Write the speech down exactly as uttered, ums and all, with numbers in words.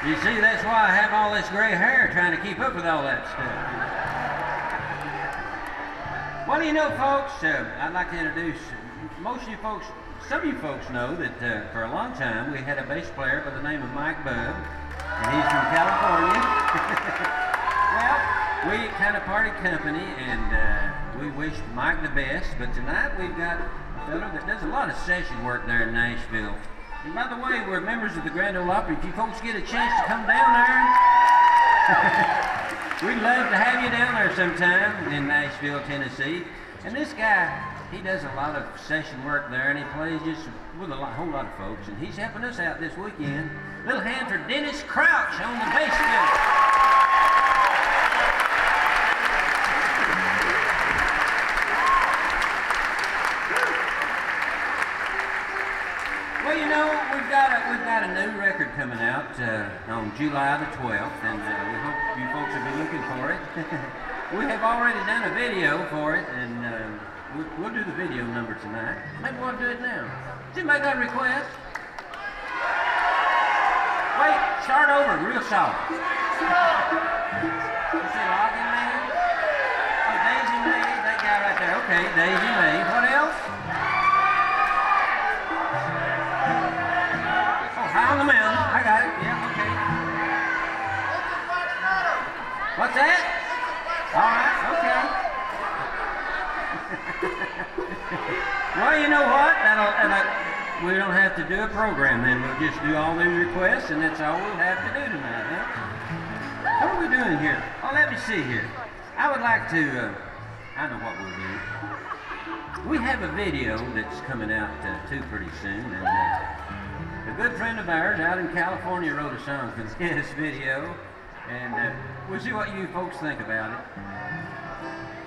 You see, that's why I have all this gray hair trying to keep up with all that stuff. Well, you know, folks, uh, I'd like to introduce most of you folks. Some of you folks know that uh, for a long time we had a bass player by the name of Mike Bubb, and he's from California. Well, we kind of parted company, and uh, we wished Mike the best. But tonight we've got a fellow that does a lot of session work there in Nashville. And by the way, we're members of the Grand Ole Opry. If you folks get a chance to come down there, we'd love to have you down there sometime in Nashville, Tennessee. And this guy, he does a lot of session work there, and he plays just with a lot, whole lot of folks. And he's helping us out this weekend. Little hand for Dennis Crouch on the bass fiddle. Well, you know, we've got a, we've got a new record coming out uh, on July the twelfth, and uh, we hope you folks will be looking for it. We have already done a video for it, and uh, we'll, we'll do the video number tonight. Maybe we'll do it now. Does anybody got a request? Wait, start over, real soft. You say Logging Man? Oh, Daisy May, that guy right there. Okay, Daisy May. What else? High on the mountain. I got it. Yeah, okay. What's that? All right, okay. Well, you know what? That'll, that'll, we don't have to do a program then. We'll just do all these requests, and that's all we'll have to do tonight, huh? What are we doing here? Oh, let me see here. I would like to, uh, I know what we'll do. We have a video that's coming out uh, too pretty soon, and uh, a good friend of ours out in California wrote a song for this video, and uh, we'll see what you folks think about it.